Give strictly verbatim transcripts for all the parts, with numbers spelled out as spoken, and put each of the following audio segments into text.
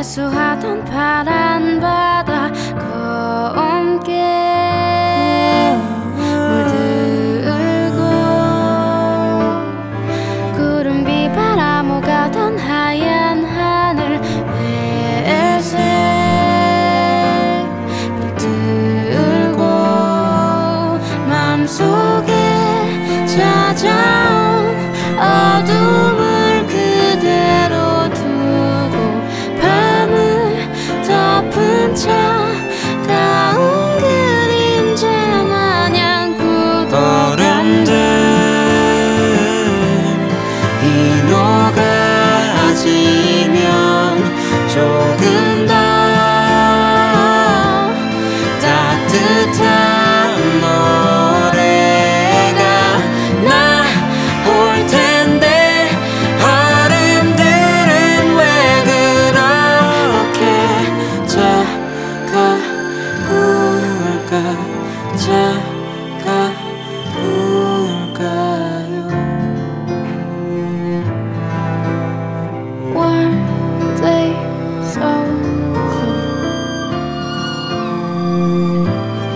세수하던 파란 바다 검게 물들고 구름 비바람 오가던 하얀 하늘 회색 물들고 마음속에 찾아온 어둠을 그대로 두고 밤을 덮은 차가운 그림자 마냥 굳어간 듯 이 녹아지면 조금 더 따뜻한 노래가 나올 텐데 바람들은 왜 그렇게 차가울까 차가울까요. Were they so cold?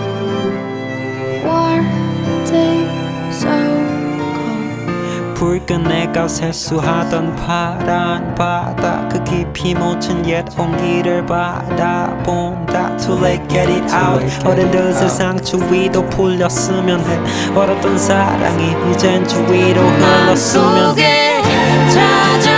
Were they so cold? 불 끄내가 세수하던 파란 바다 그 깊이 묻힌 옛 온기를 바라본다. Too late, get it out. 어른들 세상 주위도 풀렸으면 해. 얼었던 사랑이 이젠 주위로 흘렀으면 해. 맘속에 찾아